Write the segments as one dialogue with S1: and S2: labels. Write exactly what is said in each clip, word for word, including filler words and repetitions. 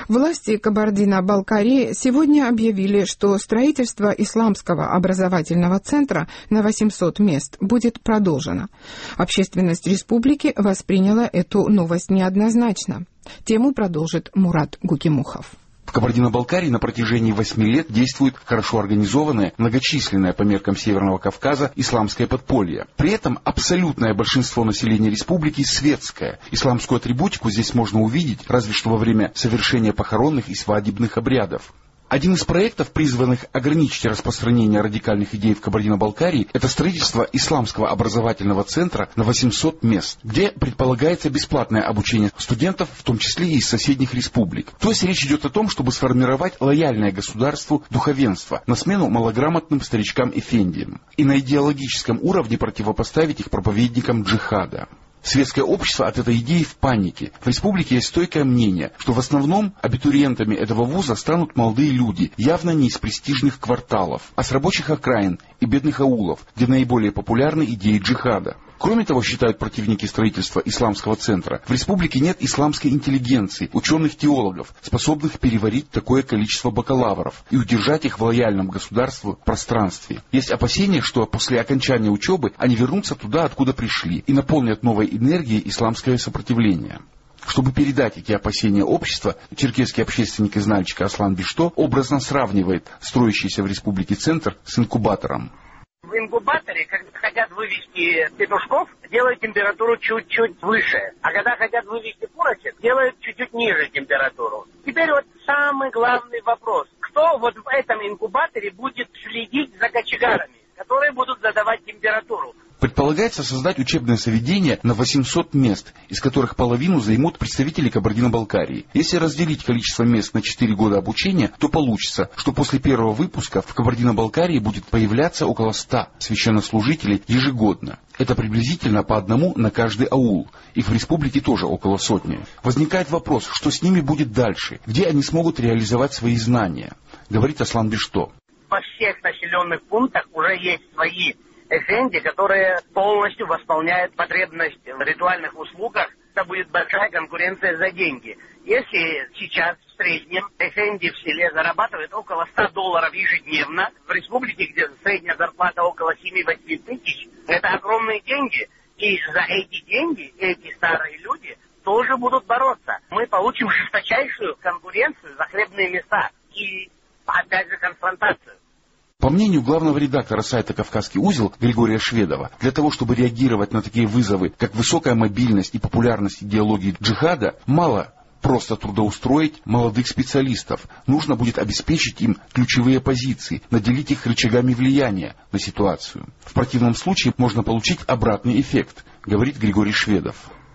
S1: Власти Кабардино-Балкарии сегодня объявили, что строительство исламского образовательного центра на восемьсот мест будет продолжено. Общественность республики восприняла эту новость неоднозначно. Тему продолжит Мурат Гукимухов.
S2: В Кабардино-Балкарии на протяжении восьми лет действует хорошо организованное, многочисленное по меркам Северного Кавказа исламское подполье. При этом абсолютное большинство населения республики светское. Исламскую атрибутику здесь можно увидеть разве что во время совершения похоронных и свадебных обрядов. Один из проектов, призванных ограничить распространение радикальных идей в Кабардино-Балкарии, это строительство исламского образовательного центра на восемьсот мест, где предполагается бесплатное обучение студентов, в том числе и из соседних республик. То есть речь идет о том, чтобы сформировать лояльное государству духовенство на смену малограмотным старичкам-эфендиям и на идеологическом уровне противопоставить их проповедникам джихада. Светское общество от этой идеи в панике. В республике есть стойкое мнение, что в основном абитуриентами этого вуза станут молодые люди, явно не из престижных кварталов, а с рабочих окраин и бедных аулов, где наиболее популярны идеи джихада. Кроме того, считают противники строительства исламского центра, в республике нет исламской интеллигенции, ученых-теологов, способных переварить такое количество бакалавров и удержать их в лояльном государству пространстве. Есть опасения, что после окончания учебы они вернутся туда, откуда пришли, и наполнят новой энергией исламское сопротивление. Чтобы передать эти опасения общества, черкесский общественник из Нальчика Аслан Бишто образно сравнивает строящийся в республике центр с инкубатором.
S3: В инкубаторе, когда хотят вывести петушков, делают температуру чуть-чуть выше. А когда хотят вывести курочек, делают чуть-чуть ниже температуру. Теперь вот самый главный вопрос. Кто вот в этом инкубаторе будет следить за кочегарами, которые будут задавать температуру?
S2: Предполагается создать учебное заведение на восемьсот мест, из которых половину займут представители Кабардино-Балкарии. Если разделить количество мест на четыре года обучения, то получится, что после первого выпуска в Кабардино-Балкарии будет появляться около ста священнослужителей ежегодно. Это приблизительно по одному на каждый аул. Их в республике тоже около сотни. Возникает вопрос, что с ними будет дальше, где они смогут реализовать свои знания, говорит Аслан Бишто.
S3: Во всех населенных пунктах уже есть свои эфенди, которые полностью восполняют потребность в ритуальных услугах. Это будет большая конкуренция за деньги. Если сейчас в среднем эфенди в селе зарабатывает около ста долларов ежедневно, в республике, где средняя зарплата около семи-восьми тысяч, это огромные деньги. И за эти деньги эти старые люди тоже будут бороться. Мы получим жесточайшую конкуренцию за хлебные места и, опять же, конфронтацию.
S2: По мнению главного редактора сайта «Кавказский узел» Григория Шведова, для того, чтобы реагировать на такие вызовы, как высокая мобильность и популярность идеологии джихада, мало просто трудоустроить молодых специалистов. Нужно будет обеспечить им ключевые позиции, наделить их рычагами влияния на ситуацию. В противном случае можно получить обратный эффект, говорит Григорий Шведов.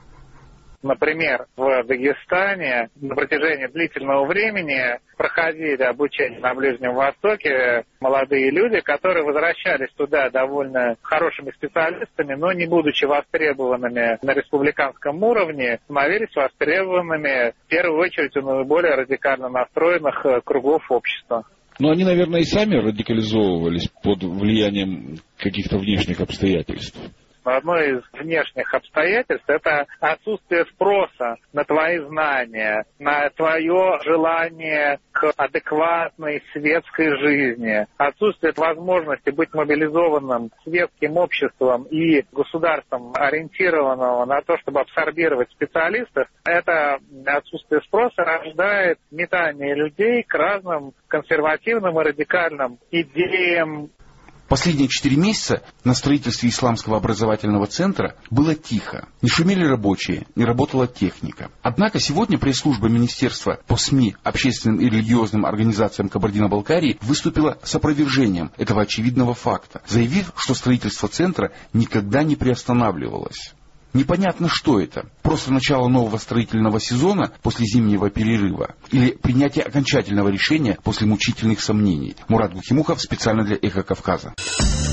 S4: Например, в Дагестане на протяжении длительного времени проходили обучение на Ближнем Востоке молодые люди, которые возвращались туда довольно хорошими специалистами, но не будучи востребованными на республиканском уровне, становились востребованными в первую очередь у наиболее радикально настроенных кругов общества.
S5: Но они, наверное, и сами радикализовывались под влиянием каких-то внешних обстоятельств.
S4: Одно из внешних обстоятельств – это отсутствие спроса на твои знания, на твое желание к адекватной светской жизни, отсутствие возможности быть мобилизованным светским обществом и государством, ориентированного на то, чтобы абсорбировать специалистов. Это отсутствие спроса рождает метание людей к разным консервативным и радикальным идеям.
S2: Последние четыре месяца на строительстве исламского образовательного центра было тихо. Не шумели рабочие, не работала техника. Однако сегодня пресс-служба Министерства по СМИ, общественным и религиозным организациям Кабардино-Балкарии выступила с опровержением этого очевидного факта, заявив, что строительство центра никогда не приостанавливалось. Непонятно, что это. Просто начало нового строительного сезона после зимнего перерыва или принятие окончательного решения после мучительных сомнений. Мурат Гукимухов специально для «Эхо Кавказа».